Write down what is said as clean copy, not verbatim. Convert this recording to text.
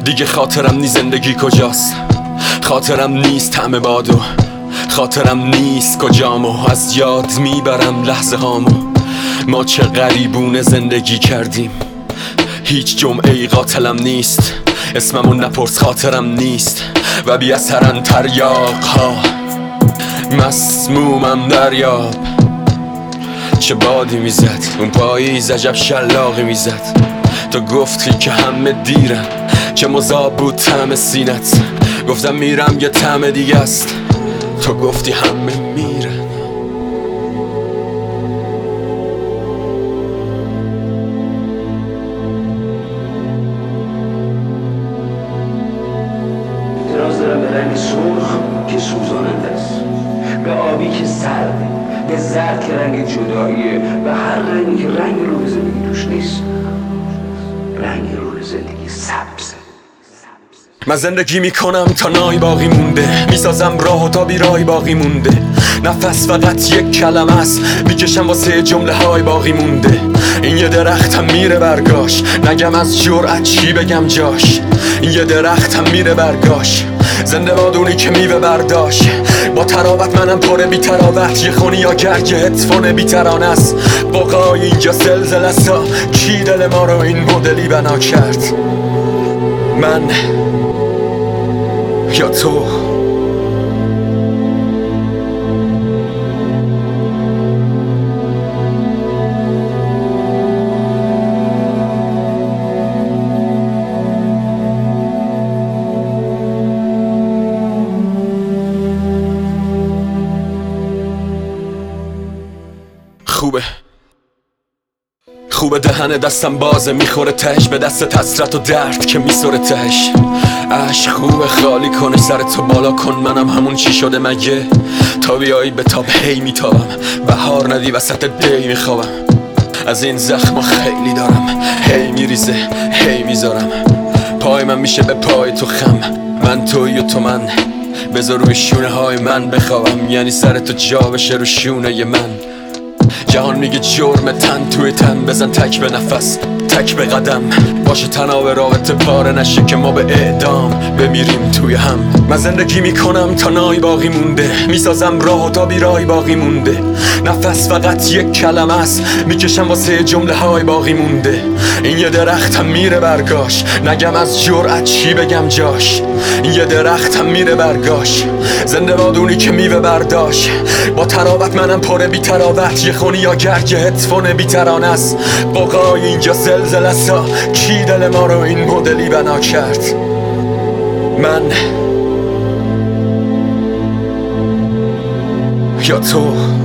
دیگه خاطرم نیست زندگی کجاست، خاطرم نیست طعم بادو، خاطرم نیست کجامو، از یاد میبرم لحظه هامو. ما چه غریبونه زندگی کردیم، هیچ جمعه‌ای قاتلم نیست، اسممون نپرس خاطرم نیست و بی اثرن تریاق ها. مسمومم دریاب، چه بادی میزد اون پاییز، عجب شلاقی میزد. تو گفتی که همه دیرن، چه مذاب بود طعم سینت. گفتم میرم یه طعم دیگه است، تو گفتی همه میرن. اعتراض دارم به رنگ سرخ که سوزاننده است، به آبی که سرده، به زرد که رنگ جداییه، به هر رنگی که رنگ روح زندگی توش نیست. رنگ روح زندگی سبزه. من زندگی میکنم تا نای باقی مونده، میسازم راه و تا بیرای باقی مونده. نفس فقط یک کلمه است، میکشم واسه جمله های باقی مونده. این یه درختم میره برگاش، نگم از جرأت چی بگم جاش. این یه درختم میره برگاش، زنده بادونی که میوه برداشت. با تراوت منم پر بی تراوت، یه خونی یا گرگ هدفون بی ترانه است. بقای اینجا زلزله سا، کی دل ما رو این مدلی بنا کرد؟ من یا تو؟ خوبه دهن دستم بازه، میخوره تهش به دست حسرت و درد که میسوره تهش. عشق خوبه خالی کنه سر تو بالا کن، منم همون چی شده مگه؟ تا بیایی به تاب هی میتابم، بهار ندی وسط دی میخوابم. از این زخم خیلی دارم، هی میریزه هی میذارم. پای من میشه به پای تو خم، من توی و تو من. بذار روی شونه های من بخوابم، یعنی سر تو جا بشه رو شونه من. جهان میگه جرم تن توی تن، بزن تک به نفس تک به قدم. باشه تناب رابطه پاره نشه که ما به اعدام بمیریم توی هم. من زندگی میکنم تا نای باقی مونده، میسازم راه و تا بیرای باقی مونده. نفس فقط یک کلمه است، میکشم واسه جمله های باقی مونده. این یه درختم میره برگاش، نگم از جرأت چی بگم جاش. این یه درختم میره برگاش، زنده بادونی که میوه برداشت. با تراوت منم پر بی تراوت، یه خونی یا گرگ هدفون بی ترانه است. بقای اینجا زلزله سا، کی دل ما رو این مدلی بنا کرد؟ من یا تو؟